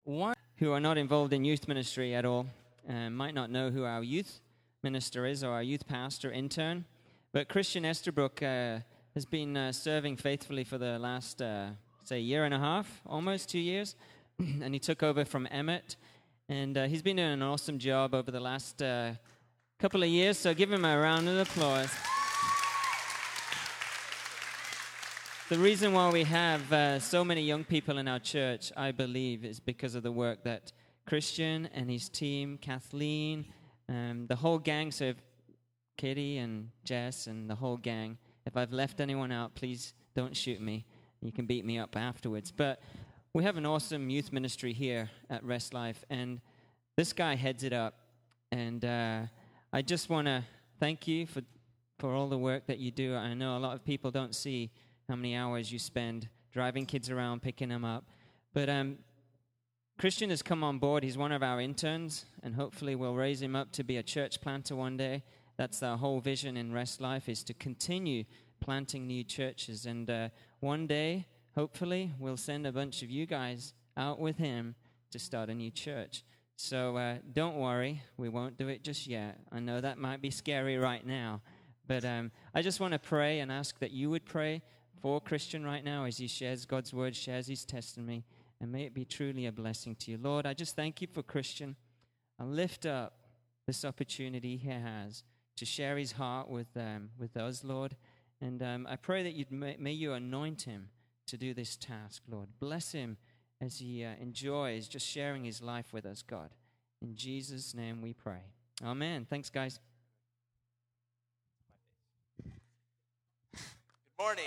one who are not involved in youth ministry at all might not know who our youth minister is or our youth pastor intern, but Christian Esterbrook has been serving faithfully for the last, year and a half, almost 2 years, and he took over from Emmett, and he's been doing an awesome job over the last couple of years, so give him a round of applause. The reason why we have so many young people in our church, I believe, is because of the work that Christian and his team, Kathleen, the whole gang, so Katie and Jess and the whole gang, if I've left anyone out, please don't shoot me. You can beat me up afterwards. But we have an awesome youth ministry here at Rest Life, and this guy heads it up. And I just want to thank you for all the work that you do. I know a lot of people don't see how many hours you spend driving kids around, picking them up. But Christian has come on board. He's one of our interns, and hopefully we'll raise him up to be a church planter one day. That's our whole vision in Rest Life, is to continue planting new churches. And one day, hopefully, we'll send a bunch of you guys out with him to start a new church. So don't worry, we won't do it just yet. I know that might be scary right now. But I just want to pray and ask that you would pray for Christian right now as he shares God's word, shares his testimony, and may it be truly a blessing to you. Lord, I just thank you for Christian. I lift up this opportunity he has to share his heart with us, Lord. And I pray that may you anoint him to do this task, Lord. Bless him as he enjoys just sharing his life with us, God. In Jesus' name we pray. Amen. Thanks, guys. Good morning.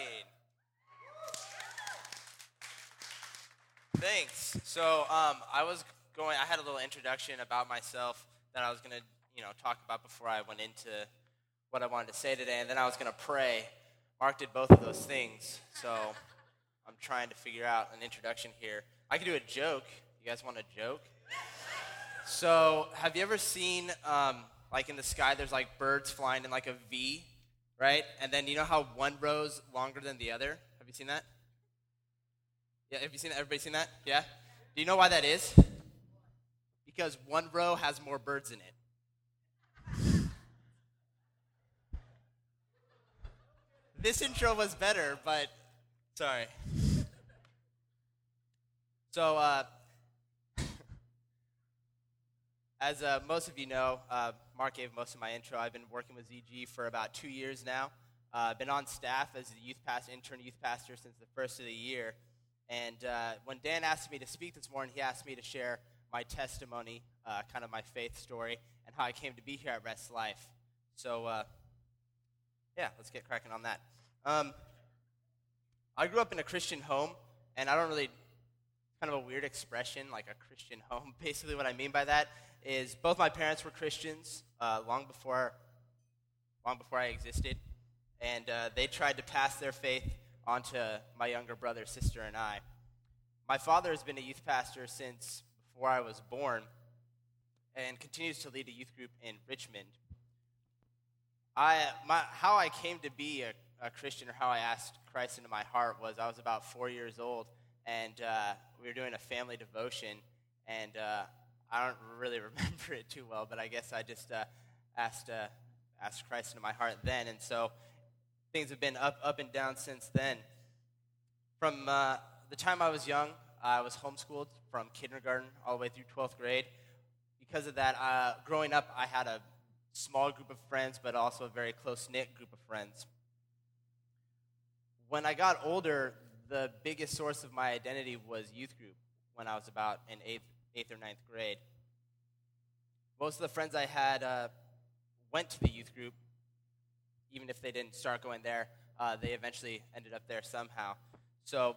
Thanks. So I had a little introduction about myself that I was going to, talk about before I went into what I wanted to say today, and then I was going to pray. Mark did both of those things, so I'm trying to figure out an introduction here. I could do a joke. You guys want a joke? So have you ever seen, like in the sky, there's like birds flying in like a V, right? And then you know how one row's longer than the other? Have you seen that? Yeah, have you seen that? Everybody seen that? Yeah? Do you know why that is? Because one row has more birds in it. This intro was better, but sorry. So, as most of you know, Mark gave most of my intro. I've been working with ZG for about 2 years now. I've been on staff as a intern youth pastor since the first of the year. And when Dan asked me to speak this morning, he asked me to share my testimony, kind of my faith story, and how I came to be here at Rest Life. So, let's get cracking on that. I grew up in a Christian home, and I don't really, kind of a weird expression, like a Christian home. Basically what I mean by that is both my parents were Christians long before I existed, and they tried to pass their faith onto my younger brother, sister, and I. My father has been a youth pastor since before I was born and continues to lead a youth group in Richmond. How I came to be a Christian, or how I asked Christ into my heart, was I was about 4 years old, and we were doing a family devotion, and I don't really remember it too well, but I guess I just asked Christ into my heart then, and so things have been up and down since then. From the time I was young, I was homeschooled from kindergarten all the way through 12th grade. Because of that, growing up, I had a small group of friends, but also a very close-knit group of friends. When I got older, the biggest source of my identity was youth group when I was about in 8th or 9th grade. Most of the friends I had went to the youth group. Even if they didn't start going there, they eventually ended up there somehow. So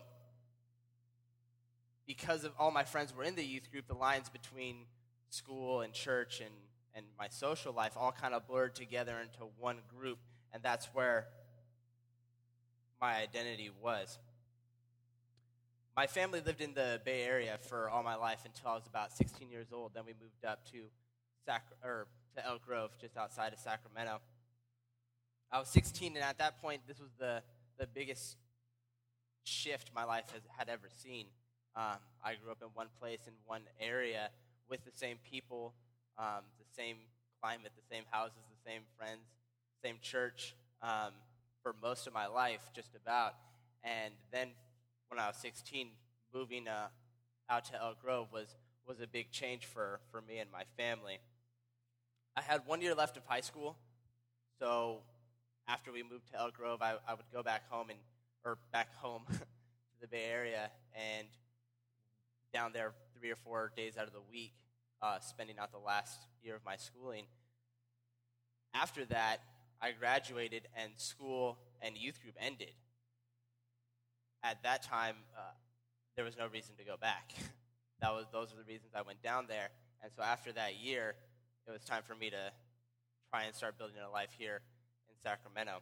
because of all my friends were in the youth group, the lines between school and church and my social life all kind of blurred together into one group, and that's where my identity was. My family lived in the Bay Area for all my life until I was about 16 years old. Then we moved up to Elk Grove, just outside of Sacramento. I was 16, and at that point, this was the biggest shift my life had ever seen. I grew up in one place, in one area, with the same people, the same climate, the same houses, the same friends, same church for most of my life, just about. And then when I was 16, moving out to Elk Grove was a big change for me and my family. I had 1 year left of high school, so after we moved to Elk Grove, I would go back home to the Bay Area, and down there 3 or 4 days out of the week, spending out the last year of my schooling. After that, I graduated, and school and youth group ended. At that time, there was no reason to go back. Those were the reasons I went down there. And so after that year, it was time for me to try and start building a life here in Sacramento.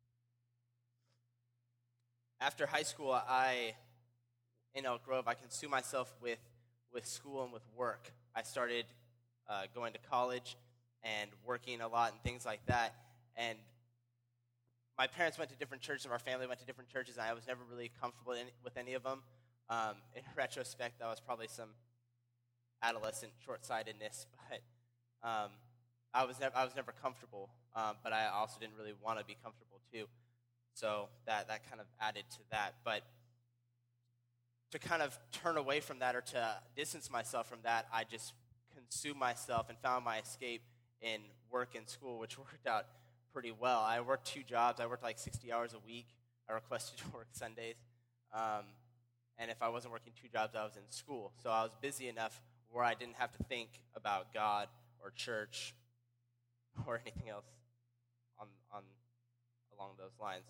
After high school, in Elk Grove, I consumed myself with school and with work. I started going to college and working a lot and things like that. And my parents went to different churches, and our family went to different churches, and I was never really comfortable with any of them. In retrospect, that was probably some adolescent short-sightedness, but I was never comfortable. But I also didn't really want to be comfortable too, so that kind of added to that. But to kind of turn away from that, or to distance myself from that, I just consumed myself and found my escape in work and school, which worked out pretty well. I worked 2 jobs. I worked like 60 hours a week. I requested to work Sundays. And if I wasn't working 2 jobs, I was in school. So I was busy enough where I didn't have to think about God or church or anything else along those lines.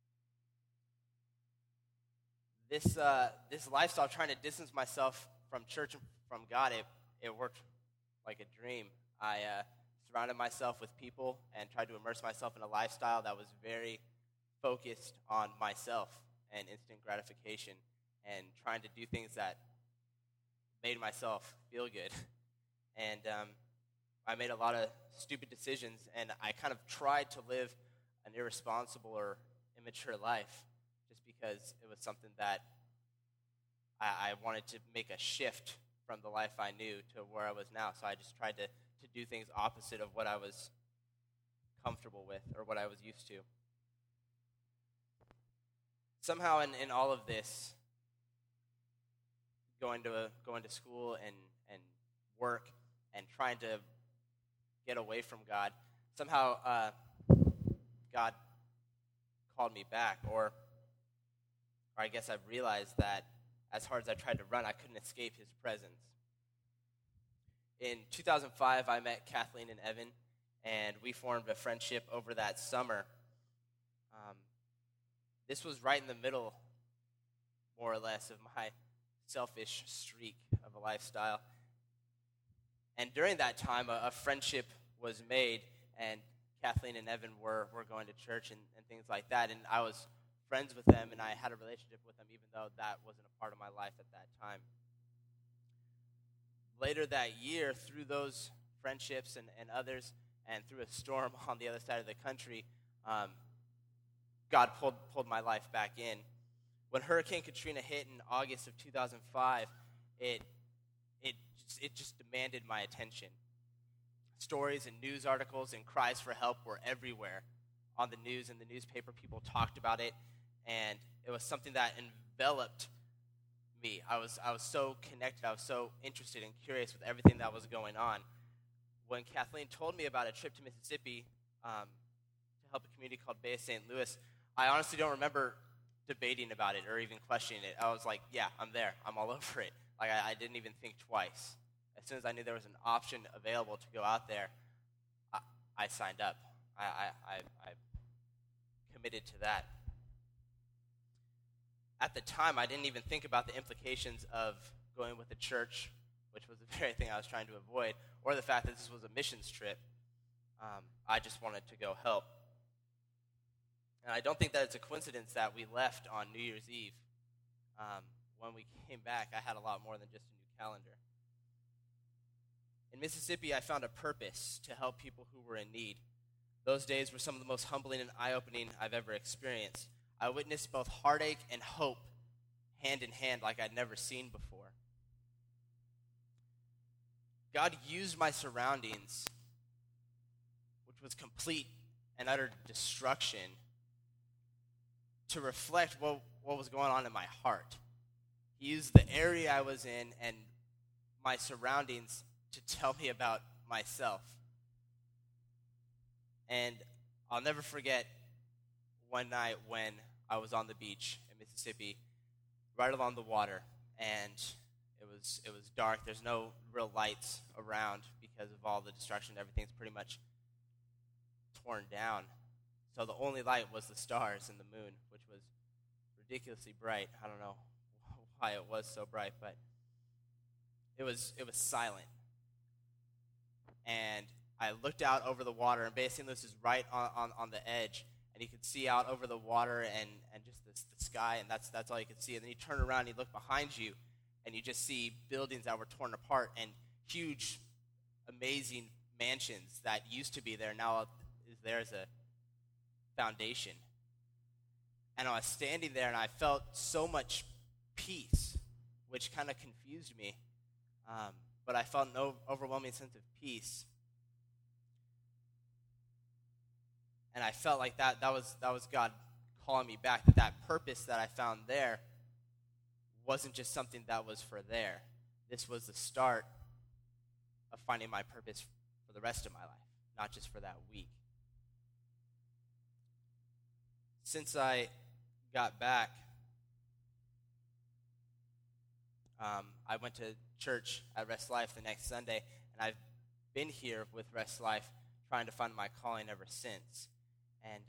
This lifestyle, trying to distance myself from church and from God, it worked like a dream. I surrounded myself with people and tried to immerse myself in a lifestyle that was very focused on myself and instant gratification, and trying to do things that made myself feel good. And I made a lot of stupid decisions, and I kind of tried to live an irresponsible or immature life just because it was something that I wanted to make a shift from the life I knew to where I was now. So I just tried to do things opposite of what I was comfortable with or what I was used to. Somehow in all of this, going to school and work and trying to get away from God, somehow God called me back, or I guess I've realized that as hard as I tried to run, I couldn't escape his presence. In 2005, I met Kathleen and Evan, and we formed a friendship over that summer. This was right in the middle, more or less, of my selfish streak of a lifestyle. And during that time, a friendship was made, and Kathleen and Evan were going to church and things like that, and I was friends with them, and I had a relationship with them, even though that wasn't a part of my life at that time. Later that year, through those friendships and others, and through a storm on the other side of the country, God pulled my life back in. When Hurricane Katrina hit in August of 2005, it just demanded my attention. Stories and news articles and cries for help were everywhere on the news and the newspaper. People talked about it, and it was something that enveloped me. I was so connected. I was so interested and curious with everything that was going on. When Kathleen told me about a trip to Mississippi to help a community called Bay of St. Louis, I honestly don't remember debating about it or even questioning it. I was like, yeah, I'm there. I'm all over it. Like, I didn't even think twice. As soon as I knew there was an option available to go out there, I signed up. I committed to that. At the time, I didn't even think about the implications of going with the church, which was the very thing I was trying to avoid, or the fact that this was a missions trip. I just wanted to go help. And I don't think that it's a coincidence that we left on New Year's Eve. When we came back, I had a lot more than just a new calendar. In Mississippi, I found a purpose to help people who were in need. Those days were some of the most humbling and eye-opening I've ever experienced. I witnessed both heartache and hope hand in hand like I'd never seen before. God used my surroundings, which was complete and utter destruction, to reflect what was going on in my heart. He used the area I was in and my surroundings to tell me about myself. And I'll never forget one night when I was on the beach in Mississippi, right along the water, and it was dark. There's no real lights around because of all the destruction. Everything's pretty much torn down. So the only light was the stars and the moon, which was ridiculously bright. I don't know why it was so bright, but it was silent. And I looked out over the water, and Bay St. Louis is right on the edge, and you could see out over the water and just the sky, and that's all you could see. And then you turn around and you look behind you, and you just see buildings that were torn apart and huge, amazing mansions that used to be there now is there as a foundation. And I was standing there, and I felt so much peace, which kind of confused me. But I felt an overwhelming sense of peace. And I felt like that was God calling me back, that purpose that I found there wasn't just something that was for there. This was the start of finding my purpose for the rest of my life, not just for that week. Since I got back, I went to church at Rest Life the next Sunday, and I've been here with Rest Life trying to find my calling ever since. And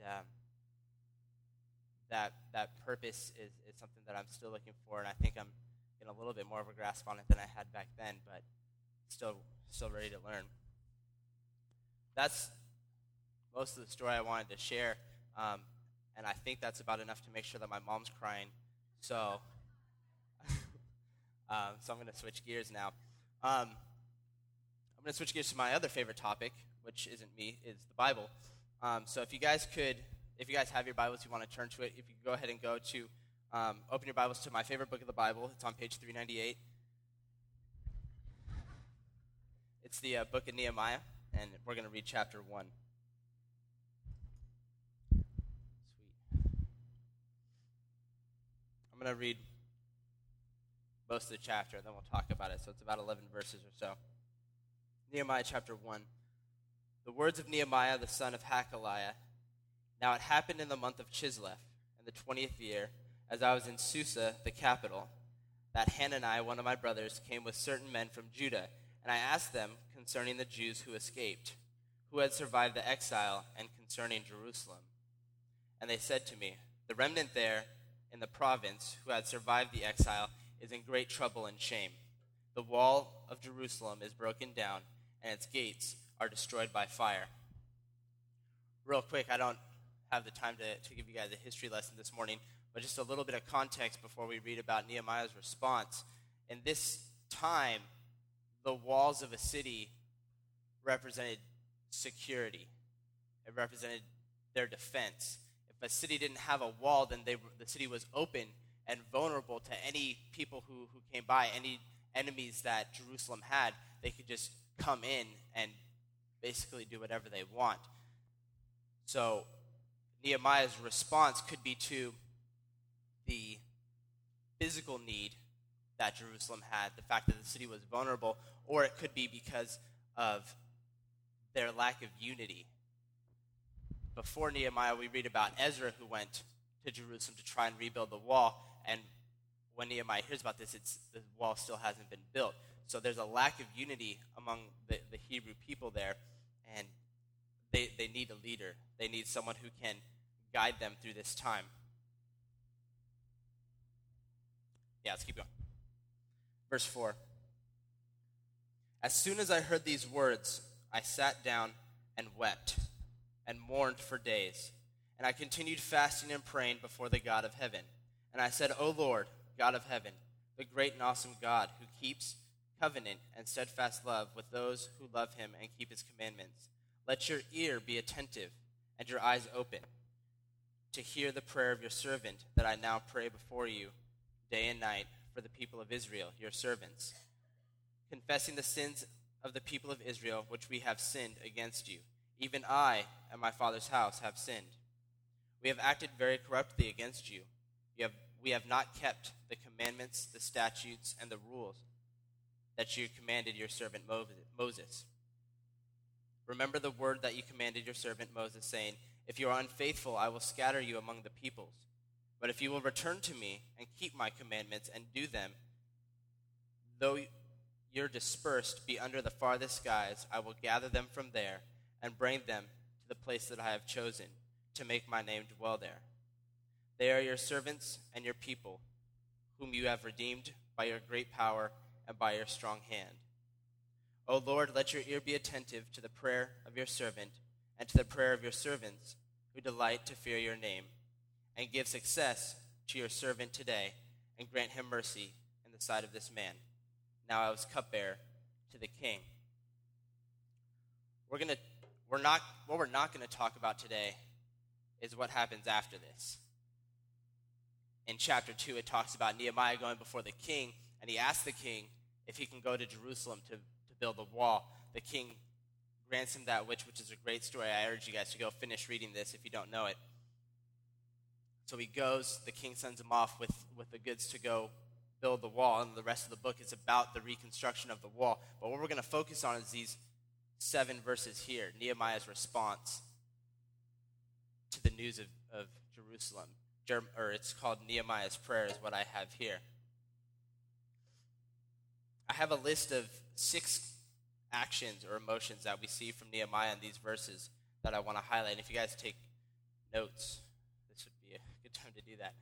that purpose is something that I'm still looking for, and I think I'm getting a little bit more of a grasp on it than I had back then, but still ready to learn. That's most of the story I wanted to share, and I think that's about enough to make sure that my mom's crying. So I'm going to switch gears now. I'm going to switch gears to my other favorite topic, which isn't me, is the Bible. So if you guys have your Bibles, you want to turn to it, if you could go ahead and go to, open your Bibles to my favorite book of the Bible. It's on page 398. It's the book of Nehemiah, and we're going to read chapter 1. Sweet. I'm going to read most of the chapter, and then we'll talk about it. So it's about 11 verses or so. Nehemiah chapter 1. The words of Nehemiah, the son of Hakaliah. Now it happened in the month of Chislev, in the 20th year, as I was in Susa, the capital, that Hanani, one of my brothers, came with certain men from Judah, and I asked them concerning the Jews who escaped, who had survived the exile, and concerning Jerusalem. And they said to me, the remnant there in the province who had survived the exile is in great trouble and shame. The wall of Jerusalem is broken down, and its gates are destroyed by fire. Real quick, I don't have the time to give you guys a history lesson this morning, but just a little bit of context before we read about Nehemiah's response. In this time, the walls of a city represented security. It represented their defense. If a city didn't have a wall, then the city was open and vulnerable to any people who came by, any enemies that Jerusalem had. They could just come in and basically do whatever they want. So Nehemiah's response could be to the physical need that Jerusalem had, the fact that the city was vulnerable, or it could be because of their lack of unity. Before Nehemiah, we read about Ezra, who went to Jerusalem to try and rebuild the wall, and when Nehemiah hears about this, the wall still hasn't been built. So there's a lack of unity among the Hebrew people there, and they need a leader. They need someone who can guide them through this time. Yeah, let's keep going. Verse 4. As soon as I heard these words, I sat down and wept and mourned for days. And I continued fasting and praying before the God of heaven. And I said, O Lord, God of heaven, the great and awesome God who keeps covenant and steadfast love with those who love him and keep his commandments, let your ear be attentive and your eyes open to hear the prayer of your servant that I now pray before you day and night for the people of Israel, your servants, confessing the sins of the people of Israel, which we have sinned against you. Even I and my father's house have sinned. We have acted very corruptly against you. We have not kept the commandments, the statutes, and the rules that you commanded your servant Moses. Remember the word that you commanded your servant Moses, saying, if you are unfaithful, I will scatter you among the peoples. But if you will return to me and keep my commandments and do them, though you're dispersed be under the farthest skies, I will gather them from there and bring them to the place that I have chosen to make my name dwell there. They are your servants and your people, whom you have redeemed by your great power and by your strong hand. O Lord, let your ear be attentive to the prayer of your servant and to the prayer of your servants who delight to fear your name, and give success to your servant today, and grant him mercy in the sight of this man. Now I was cupbearer to the king. What we're not going to talk about today is what happens after this. In chapter 2, it talks about Nehemiah going before the king, and he asks the king if he can go to Jerusalem to build the wall. The king grants him that which is a great story. I urge you guys to go finish reading this if you don't know it. So he goes, the king sends him off with the goods to go build the wall, and the rest of the book is about the reconstruction of the wall. But what we're going to focus on is these 7 verses here, Nehemiah's response to the news of Jerusalem. Or it's called Nehemiah's prayer is what I have here. I have a list of 6 actions or emotions that we see from Nehemiah in these verses that I want to highlight. And if you guys take notes, this would be a good time to do that.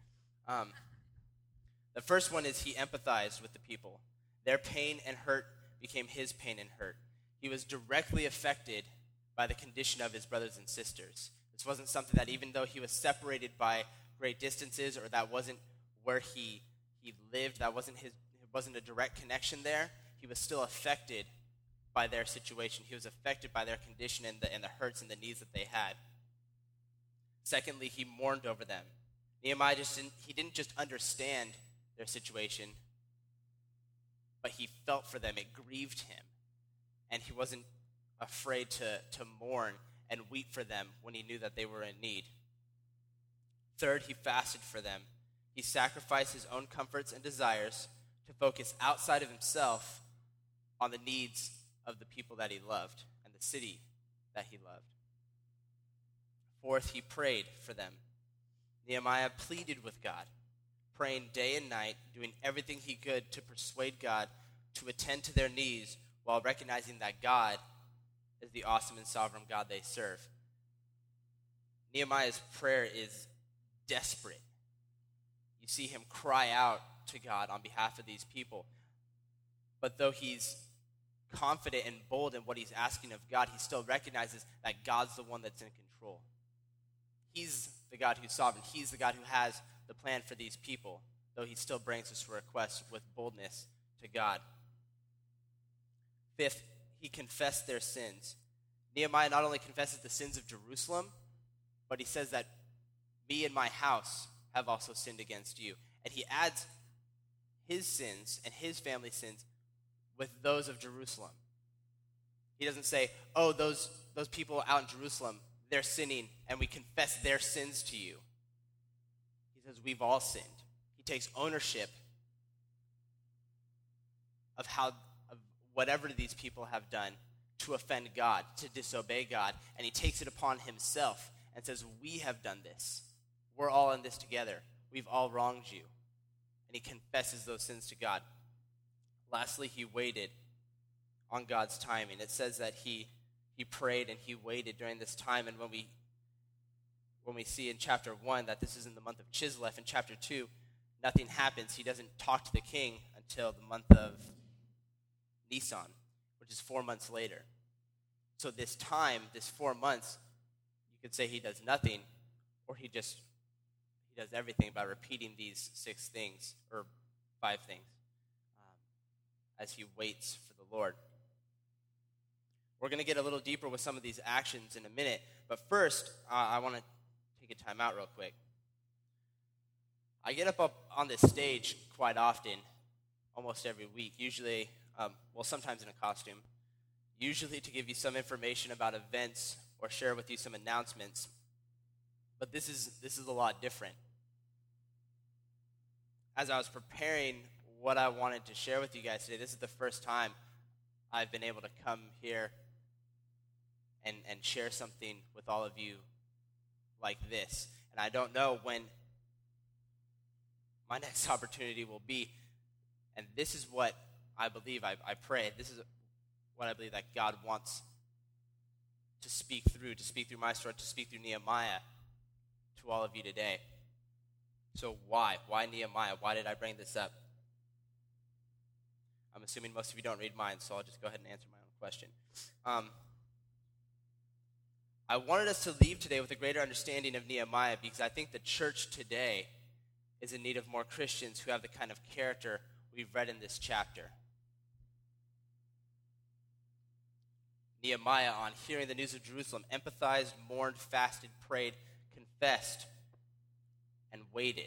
The first one is he empathized with the people. Their pain and hurt became his pain and hurt. He was directly affected by the condition of his brothers and sisters. This wasn't something that, even though he was separated by great distances, or that wasn't where he lived, it wasn't a direct connection there, he was still affected by their situation. He was affected by their condition and the hurts and the needs that they had. Secondly, he mourned over them. Nehemiah didn't just understand their situation, but he felt for them. It grieved him. And he wasn't afraid to mourn and weep for them when he knew that they were in need. Third, he fasted for them. He sacrificed his own comforts and desires to focus outside of himself on the needs of the people that he loved and the city that he loved. Fourth, he prayed for them. Nehemiah pleaded with God, praying day and night, doing everything he could to persuade God to attend to their needs while recognizing that God is the awesome and sovereign God they serve. Nehemiah's prayer is desperate. You see him cry out to God on behalf of these people. But though he's confident and bold in what he's asking of God, he still recognizes that God's the one that's in control. He's the God who's sovereign. He's the God who has the plan for these people, though he still brings his request with boldness to God. Fifth, he confessed their sins. Nehemiah not only confesses the sins of Jerusalem, but he says that me and my house have also sinned against you. And he adds his sins and his family's sins with those of Jerusalem. He doesn't say, oh, those people out in Jerusalem, they're sinning, and we confess their sins to you. He says, we've all sinned. He takes ownership of whatever these people have done to offend God, to disobey God, and he takes it upon himself and says, we have done this. We're all in this together. We've all wronged you. And he confesses those sins to God. Lastly, he waited on God's timing. It says that he prayed and he waited during this time. And when we see in chapter 1 that this is in the month of Chislev, in chapter 2, nothing happens. He doesn't talk to the king until the month of Nisan, which is 4 months later. So this time, this 4 months, you could say he does nothing, or he does everything by repeating these 6 things, or 5 things, as he waits for the Lord. We're going to get a little deeper with some of these actions in a minute, but first, I want to take a time out real quick. I get up on this stage quite often, almost every week, usually, sometimes in a costume, usually to give you some information about events or share with you some announcements. But this is a lot different. As I was preparing what I wanted to share with you guys today, this is the first time I've been able to come here and share something with all of you like this. And I don't know when my next opportunity will be. And this is what I believe, I pray. This is what I believe that God wants to speak through my story, to speak through Nehemiah to all of you today. So why? Why Nehemiah? Why did I bring this up? I'm assuming most of you don't read minds, so I'll just go ahead and answer my own question. I wanted us to leave today with a greater understanding of Nehemiah because I think the church today is in need of more Christians who have the kind of character we've read in this chapter. Nehemiah, on hearing the news of Jerusalem, empathized, mourned, fasted, prayed, confessed, and waited.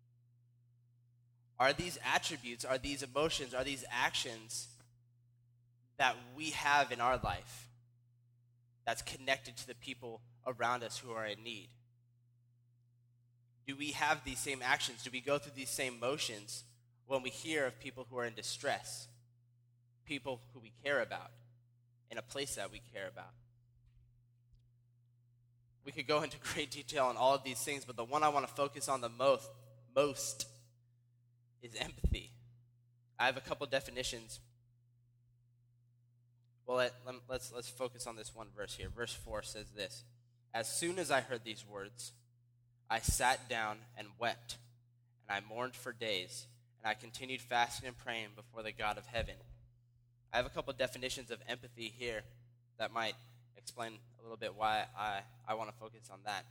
Are these attributes, are these emotions, are these actions that we have in our life that's connected to the people around us who are in need? Do we have these same actions? Do we go through these same motions when we hear of people who are in distress, people who we care about, in a place that we care about? We could go into great detail on all of these things, but the one I want to focus on the most is empathy. I have a couple definitions. Well, let's focus on this one verse here. Verse 4 says this: "As soon as I heard these words, I sat down and wept, and I mourned for days, and I continued fasting and praying before the God of heaven." I have a couple definitions of empathy here that might explain a little bit why I want to focus on that.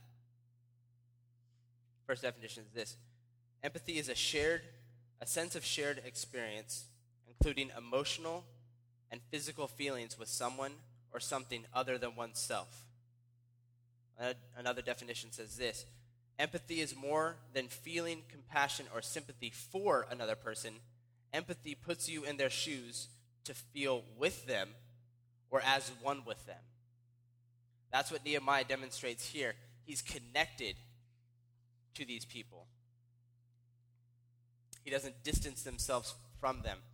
First definition is this: empathy is a sense of shared experience, including emotional and physical feelings with someone or something other than oneself. Another definition says this: empathy is more than feeling compassion or sympathy for another person. Empathy puts you in their shoes to feel with them or as one with them. That's what Nehemiah demonstrates here. He's connected to these people. He doesn't distance himself from them.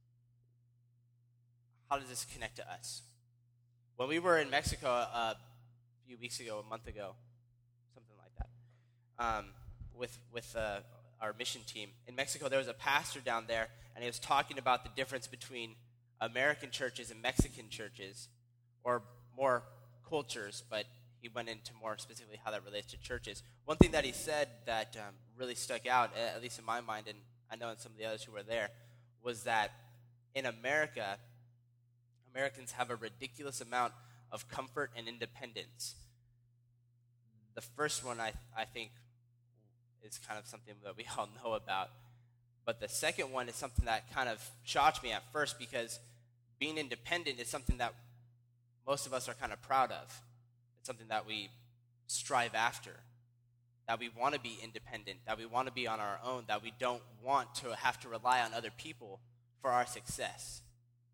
How does this connect to us? When we were in Mexico a few weeks ago, a month ago, something like that, with our mission team, in Mexico there was a pastor down there, and he was talking about the difference between American churches and Mexican churches, or more cultures, but he went into more specifically how that relates to churches. One thing that he said that really stuck out, at least in my mind, and I know in some of the others who were there, was that in America, Americans have a ridiculous amount of comfort and independence. The first one, I think, is kind of something that we all know about. But the second one is something that kind of shocked me at first, because being independent is something that most of us are kind of proud of. It's something that we strive after, that we want to be independent, that we want to be on our own, that we don't want to have to rely on other people for our success.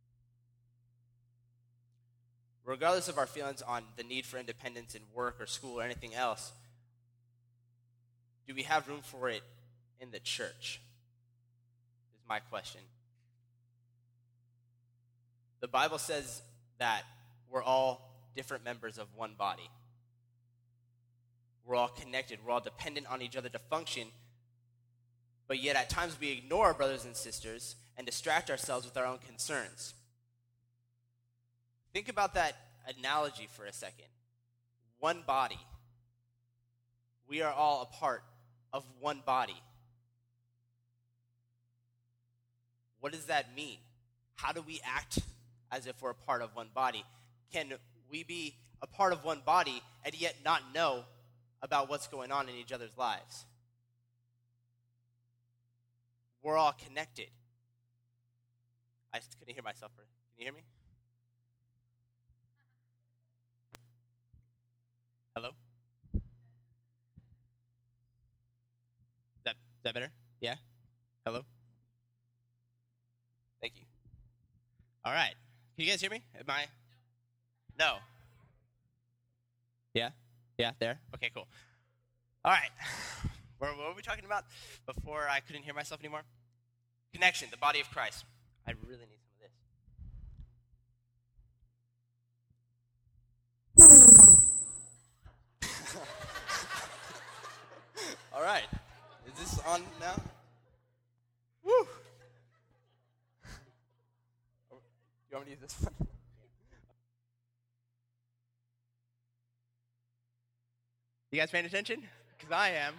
Regardless of our feelings on the need for independence in work or school or anything else, do we have room for it in the church? Is my question. The Bible says that we're all different members of one body. We're all connected. We're all dependent on each other to function. But yet at times we ignore our brothers and sisters and distract ourselves with our own concerns. Think about that analogy for a second. One body. We are all a part of one body. What does that mean? How do we act as if we're a part of one body? Can we be a part of one body and yet not know about what's going on in each other's lives? We're all connected. I just couldn't hear myself. Can you hear me? Hello? Is that better? Yeah? Hello? Thank you. All right. Can you guys hear me? No. Yeah? Yeah, there? Okay, cool. All right. What were we talking about before I couldn't hear myself anymore? Connection, the body of Christ. I really need some of this. All right. Is this on now? Woo! You want me to use this one? You guys paying attention? Because I am.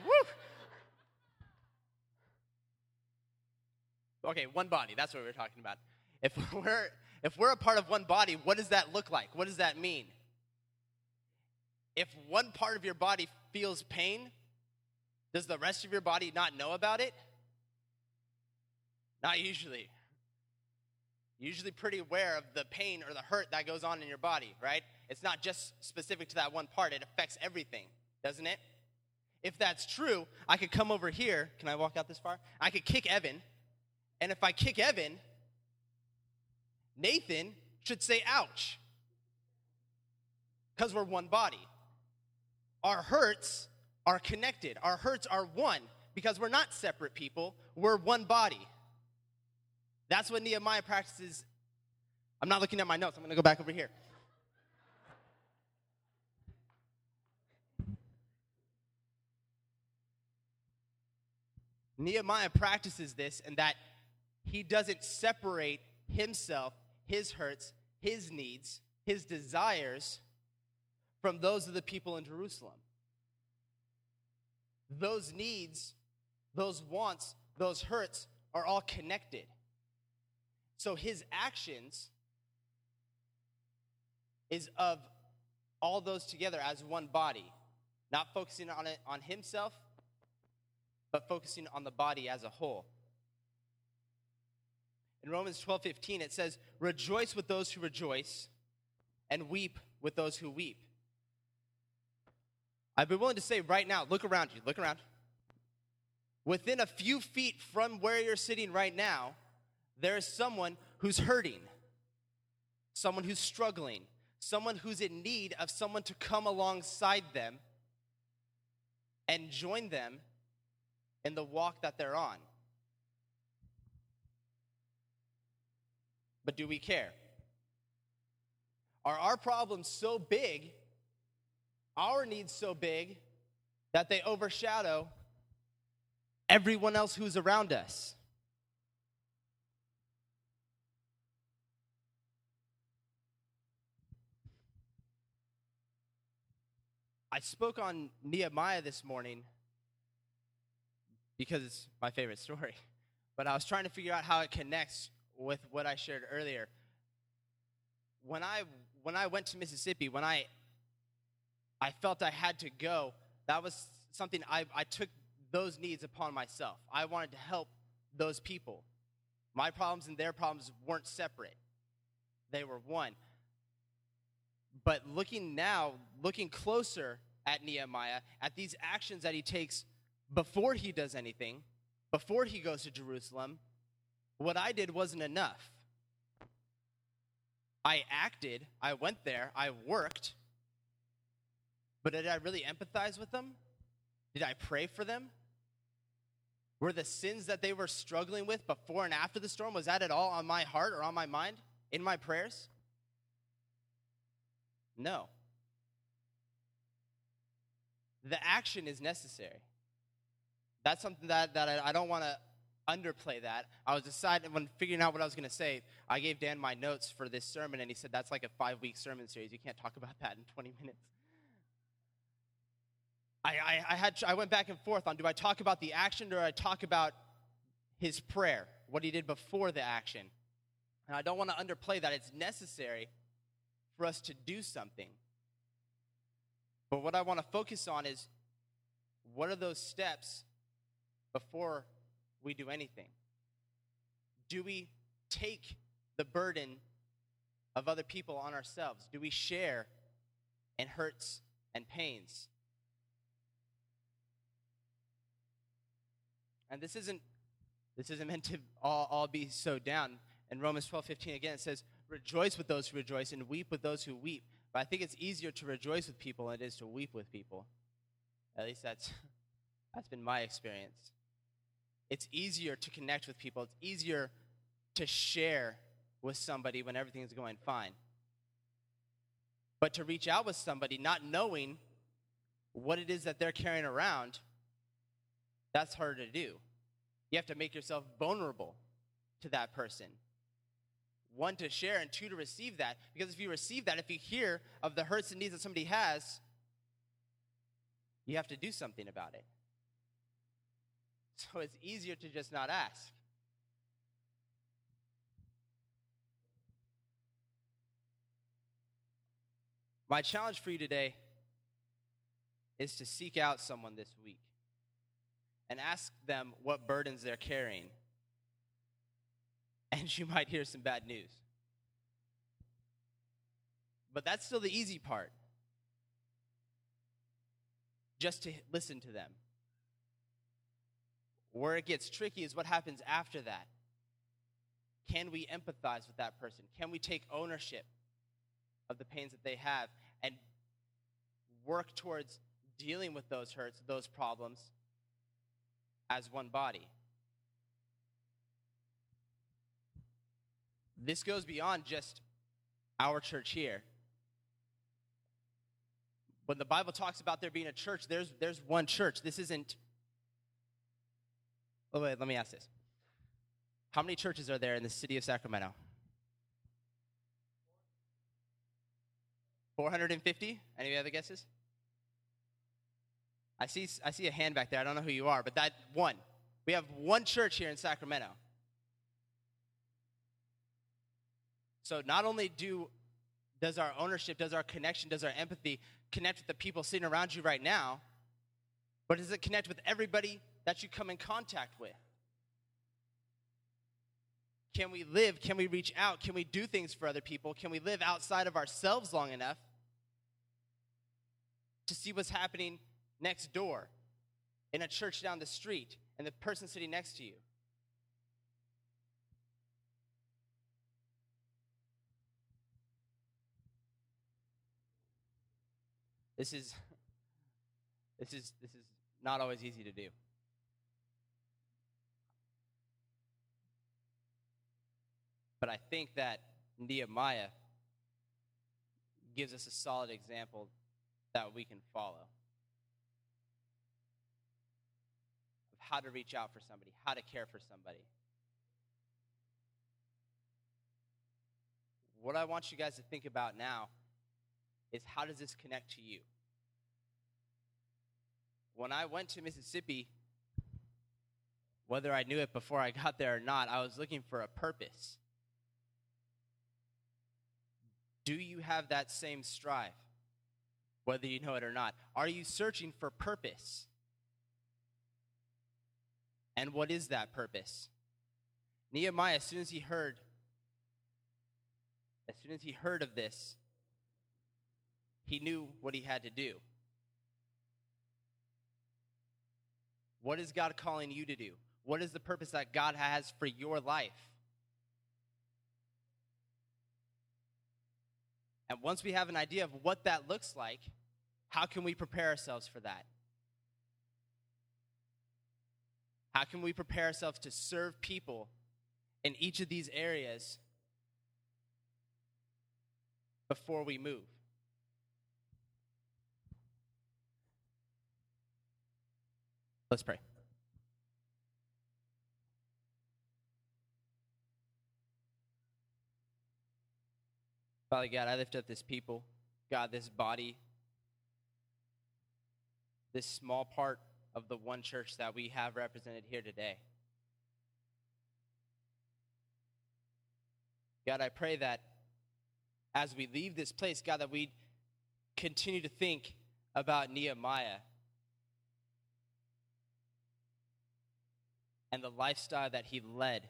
Woo! Okay, one body. That's what we're talking about. If we're a part of one body, what does that look like? What does that mean? If one part of your body feels pain, does the rest of your body not know about it? Not usually. Usually pretty aware of the pain or the hurt that goes on in your body, right? It's not just specific to that one part. It affects everything, doesn't it? If that's true, I could come over here. Can I walk out this far? I could kick Evan. And if I kick Evan, Nathan should say, ouch. Because we're one body. Our hurts are connected. Our hurts are one. Because we're not separate people. We're one body. That's what Nehemiah practices. I'm not looking at my notes. I'm going to go back over here. Nehemiah practices this in that he doesn't separate himself, his hurts, his needs, his desires from those of the people in Jerusalem. Those needs, those wants, those hurts are all connected. So his actions is of all those together as one body, not focusing on it on himself, but focusing on the body as a whole. In Romans 12:15, it says, "Rejoice with those who rejoice, and weep with those who weep." I'd be willing to say right now, look around you, look around. Within a few feet from where you're sitting right now, there is someone who's hurting, someone who's struggling, someone who's in need of someone to come alongside them and join them in the walk that they're on. But do we care? Are our problems so big, our needs so big, that they overshadow everyone else who's around us? I spoke on Nehemiah this morning because it's my favorite story. But I was trying to figure out how it connects with what I shared earlier. When I went to Mississippi, when I felt I had to go, that was something I took those needs upon myself. I wanted to help those people. My problems and their problems weren't separate. They were one. But looking closer at Nehemiah, at these actions that he takes before he does anything, before he goes to Jerusalem, what I did wasn't enough. I acted, I went there, I worked, but did I really empathize with them? Did I pray for them? Were the sins that they were struggling with before and after the storm, was that at all on my heart or on my mind, in my prayers? No. The action is necessary. That's something that I don't want to underplay that. I was deciding, when figuring out what I was going to say, I gave Dan my notes for this sermon, and he said, that's like a 5-week sermon series. You can't talk about that in 20 minutes. I went back and forth on, do I talk about the action or do I talk about his prayer, what he did before the action? And I don't want to underplay that. It's necessary for us to do something. But what I want to focus on is, what are those steps before we do anything? Do we take the burden of other people on ourselves? Do we share in hurts and pains? And this isn't meant to all be so down. In Romans 12:15 again, it says, rejoice with those who rejoice and weep with those who weep. But I think it's easier to rejoice with people than it is to weep with people. At least that's been my experience. It's easier to connect with people. It's easier to share with somebody when everything is going fine. But to reach out with somebody not knowing what it is that they're carrying around, that's harder to do. You have to make yourself vulnerable to that person. One, to share, and two, to receive that. Because if you receive that, if you hear of the hurts and needs that somebody has, you have to do something about it. So it's easier to just not ask. My challenge for you today is to seek out someone this week and ask them what burdens they're carrying. And you might hear some bad news. But that's still the easy part. Just to listen to them. Where it gets tricky is what happens after that. Can we empathize with that person? Can we take ownership of the pains that they have and work towards dealing with those hurts, those problems, as one body? This goes beyond just our church here. When the Bible talks about there being a church, there's one church. This isn't... Oh, wait, let me ask this. How many churches are there in the city of Sacramento? 450? Any other guesses? I see a hand back there. I don't know who you are, but that one. We have one church here in Sacramento. So not only does our ownership, does our connection, does our empathy connect with the people sitting around you right now, but does it connect with everybody that you come in contact with? Can we live? Can we reach out? Can we do things for other people? Can we live outside of ourselves long enough to see what's happening next door, in a church down the street, and the person sitting next to you? This is not always easy to do. But I think that Nehemiah gives us a solid example that we can follow of how to reach out for somebody, how to care for somebody. What I want you guys to think about now is, how does this connect to you? When I went to Mississippi, whether I knew it before I got there or not, I was looking for a purpose. Do you have that same strive, whether you know it or not? Are you searching for purpose? And what is that purpose? Nehemiah, as soon as he heard of this, he knew what he had to do. What is God calling you to do? What is the purpose that God has for your life? And once we have an idea of what that looks like, how can we prepare ourselves for that? How can we prepare ourselves to serve people in each of these areas before we move? Let's pray. Father God, I lift up this people, God, this body, this small part of the one church that we have represented here today. God, I pray that as we leave this place, God, that we continue to think about Nehemiah and the lifestyle that he led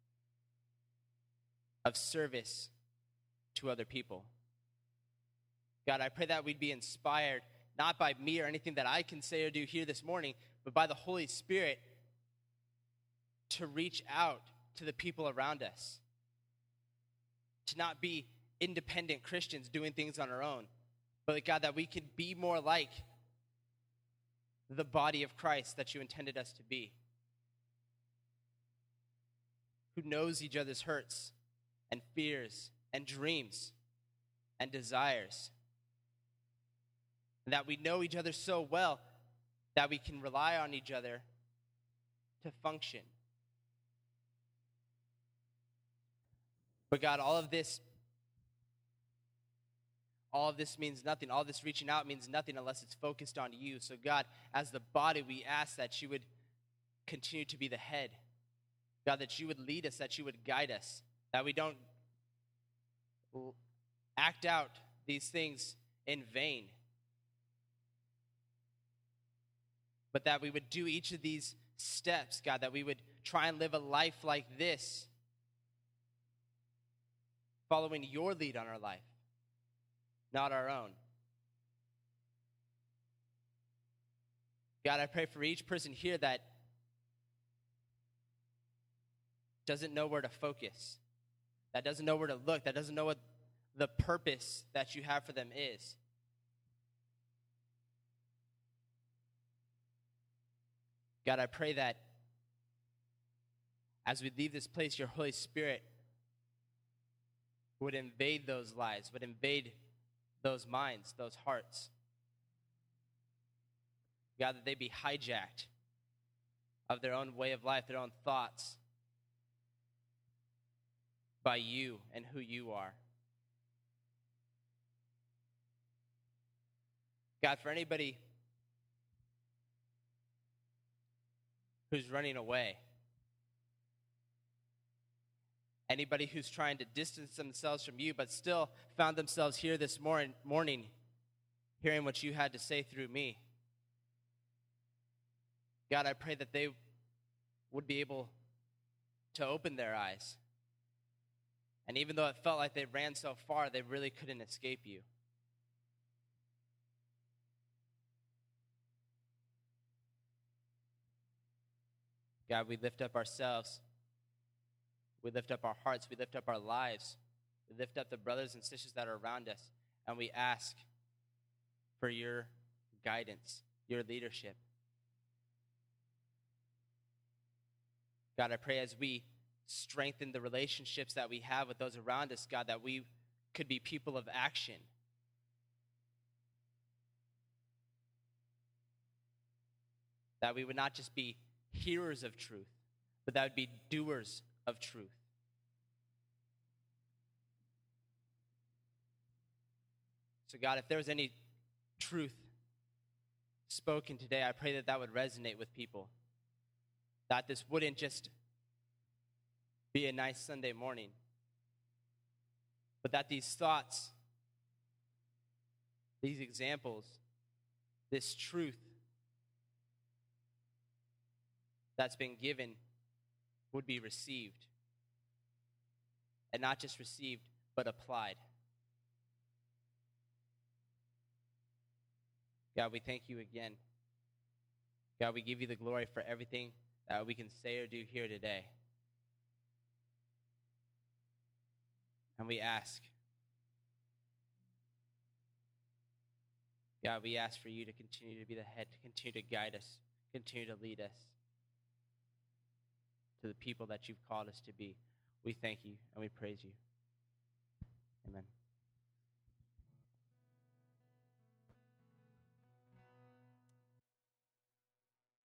of service to other people. God, I pray that we'd be inspired, not by me or anything that I can say or do here this morning, but by the Holy Spirit to reach out to the people around us. to not be independent Christians doing things on our own, but God, that we could be more like the body of Christ that you intended us to be, who knows each other's hurts and fears and dreams and desires, and that we know each other so well that we can rely on each other to function. But God, all of this means nothing. All this reaching out means nothing unless it's focused on you. So God, as the body, we ask that you would continue to be the head. God, that you would lead us, that you would guide us, that we don't act out these things in vain, but that we would do each of these steps, God, that we would try and live a life like this, following your lead on our life, not our own. God, I pray for each person here that doesn't know where to focus, that doesn't know where to look, that doesn't know what the purpose that you have for them is. God, I pray that as we leave this place, your Holy Spirit would invade those lives, would invade those minds, those hearts. God, that they be hijacked of their own way of life, their own thoughts, by you and who you are. God, for anybody who's running away, anybody who's trying to distance themselves from you but still found themselves here this morning hearing what you had to say through me, God, I pray that they would be able to open their eyes. And even though it felt like they ran so far, they really couldn't escape you. God, we lift up ourselves. We lift up our hearts. We lift up our lives. We lift up the brothers and sisters that are around us. And we ask for your guidance, your leadership. God, I pray as we strengthen the relationships that we have with those around us, God, that we could be people of action. That we would not just be hearers of truth, but that would be doers of truth. So God, if there was any truth spoken today, I pray that that would resonate with people. That this wouldn't just be a nice Sunday morning, but that these thoughts, these examples, this truth that's been given would be received. And not just received, but applied. God, we thank you again. God, we give you the glory for everything that we can say or do here today. And we ask, God, we ask for you to continue to be the head, to continue to guide us, continue to lead us to the people that you've called us to be. We thank you and we praise you. Amen.